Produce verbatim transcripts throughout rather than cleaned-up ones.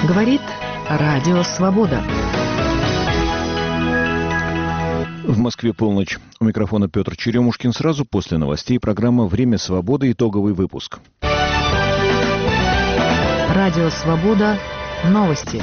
Говорит Радио Свобода. В Москве полночь. У микрофона Петр Черемушкин. Сразу после новостей программа «Время свободы». Итоговый выпуск. Радио Свобода. Новости.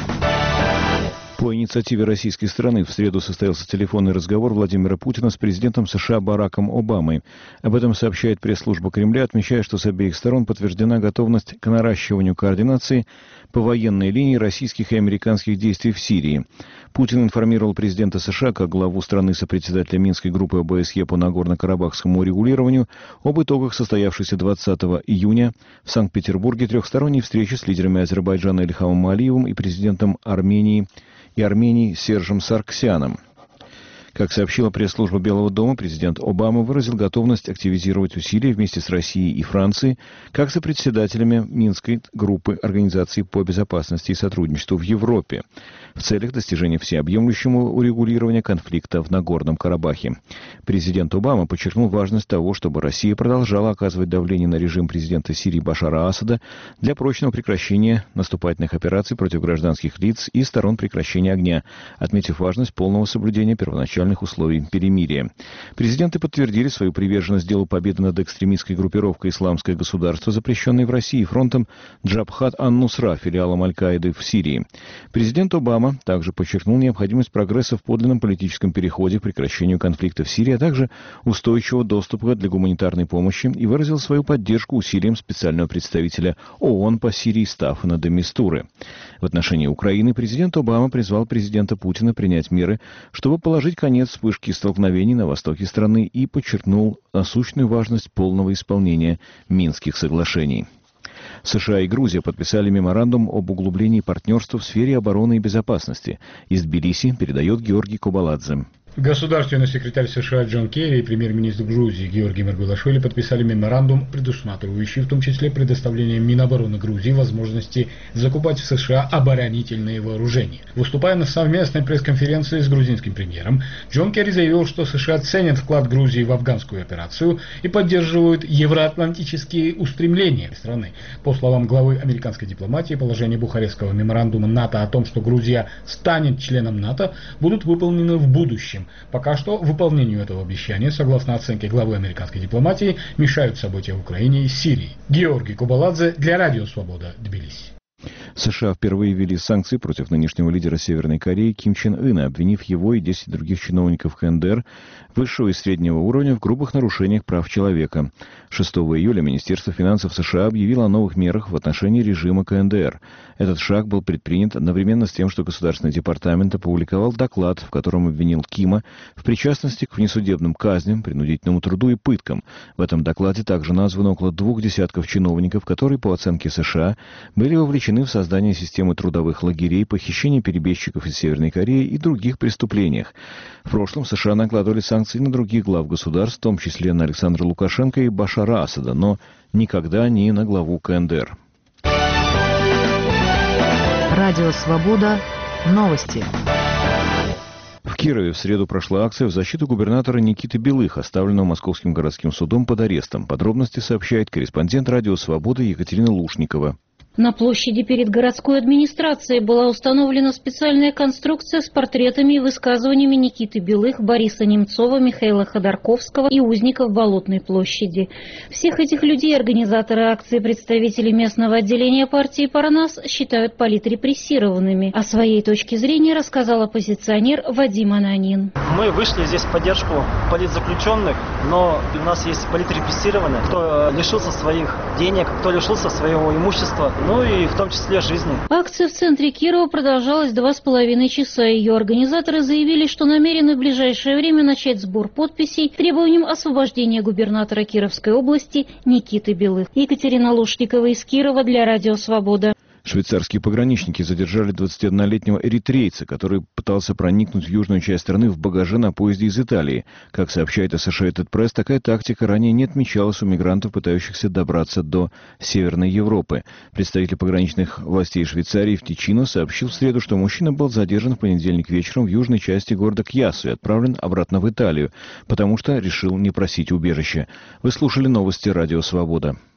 По инициативе российской стороны в среду состоялся телефонный разговор Владимира Путина с президентом США Бараком Обамой. Об этом сообщает пресс-служба Кремля, отмечая, что с обеих сторон подтверждена готовность к наращиванию координации по военной линии российских и американских действий в Сирии. Путин информировал президента США, как главу страны сопредседателя Минской группы ОБСЕ по Нагорно-Карабахскому урегулированию, об итогах состоявшейся двадцатого июня в Санкт-Петербурге трехсторонней встречи с лидерами Азербайджана Ильхамом Алиевым и президентом Армении и Армении Сержем Саргсяном. Как сообщила пресс-служба Белого дома, президент Обама выразил готовность активизировать усилия вместе с Россией и Францией, как сопредседателями Минской группы Организации по безопасности и сотрудничеству в Европе, в целях достижения всеобъемлющего урегулирования конфликта в Нагорном Карабахе. Президент Обама подчеркнул важность того, чтобы Россия продолжала оказывать давление на режим президента Сирии Башара Асада для прочного прекращения наступательных операций против гражданских лиц и сторон прекращения огня, отметив важность полного соблюдения первоначальных условий перемирия. Президенты подтвердили свою приверженность делу победы над экстремистской группировкой «Исламское государство», запрещенной в России фронтом Джабхат ан-Нусра, филиалом Аль-Каиды в Сирии. Президент Обама также подчеркнул необходимость прогресса в подлинном политическом переходе к прекращению конфликта в Сирии, а также устойчивого доступа для гуманитарной помощи и выразил свою поддержку усилиям специального представителя ООН по Сирии Стаффана де Мистуры. В отношении Украины президент Обама призвал президента Путина принять меры, чтобы положить конец вспышки столкновений на востоке страны и подчеркнул насущную важность полного исполнения Минских соглашений. США и Грузия подписали меморандум об углублении партнерства в сфере обороны и безопасности. Из Тбилиси передает Георгий Кобаладзе. Государственный секретарь США Джон Керри и премьер-министр Грузии Георгий Маргулашвили подписали меморандум, предусматривающий в том числе предоставление Минобороны Грузии возможности закупать в США оборонительные вооружения. Выступая на совместной пресс-конференции с грузинским премьером, Джон Керри заявил, что США ценят вклад Грузии в афганскую операцию и поддерживают евроатлантические устремления страны. По словам главы американской дипломатии, положения Бухарестского меморандума НАТО о том, что Грузия станет членом НАТО, будут выполнены в будущем. Пока что выполнению этого обещания, согласно оценке главы американской дипломатии, мешают события в Украине и Сирии. Георгий Кобаладзе для Радио Свобода, Тбилиси. США впервые ввели санкции против нынешнего лидера Северной Кореи Ким Чен Ына, обвинив его и десять других чиновников КНДР высшего и среднего уровня в грубых нарушениях прав человека. шестого июля Министерство финансов США объявило о новых мерах в отношении режима КНДР. Этот шаг был предпринят одновременно с тем, что Государственный департамент опубликовал доклад, в котором обвинил Кима в причастности к внесудебным казням, принудительному труду и пыткам. В этом докладе также названо около двух десятков чиновников, которые, по оценке США, были вовлечены в создание системы трудовых лагерей, похищение перебежчиков из Северной Кореи и других преступлениях. В прошлом США накладывали санкции на других глав государств, в том числе на Александра Лукашенко и Башара Асада, но никогда не на главу КНДР. Радио Свобода. Новости. В Кирове в среду прошла акция в защиту губернатора Никиты Белых, оставленного Московским городским судом под арестом. Подробности сообщает корреспондент Радио Свобода Екатерина Лушникова. На площади перед городской администрацией была установлена специальная конструкция с портретами и высказываниями Никиты Белых, Бориса Немцова, Михаила Ходорковского и узников Болотной площади. Всех этих людей организаторы акции, представители местного отделения партии «Парнас» считают политрепрессированными. О своей точке зрения рассказал оппозиционер Вадим Ананин. Мы вышли здесь в поддержку политзаключенных, но у нас есть политрепрессированные, кто лишился своих денег, кто лишился своего имущества, ну и в том числе жизни. Акция в центре Кирова продолжалась два с половиной часа. Ее организаторы заявили, что намерены в ближайшее время начать сбор подписей требованием освобождения губернатора Кировской области Никиты Белых. Екатерина Лушникова из Кирова для Радио Свобода. Швейцарские пограничники задержали двадцатиоднолетнего эритрейца, который пытался проникнуть в южную часть страны в багаже на поезде из Италии. Как сообщает Associated Press, такая тактика ранее не отмечалась у мигрантов, пытающихся добраться до Северной Европы. Представитель пограничных властей Швейцарии в Тичино сообщил в среду, что мужчина был задержан в понедельник вечером в южной части города Кьясу и отправлен обратно в Италию, потому что решил не просить убежища. Вы слушали новости Радио Свобода.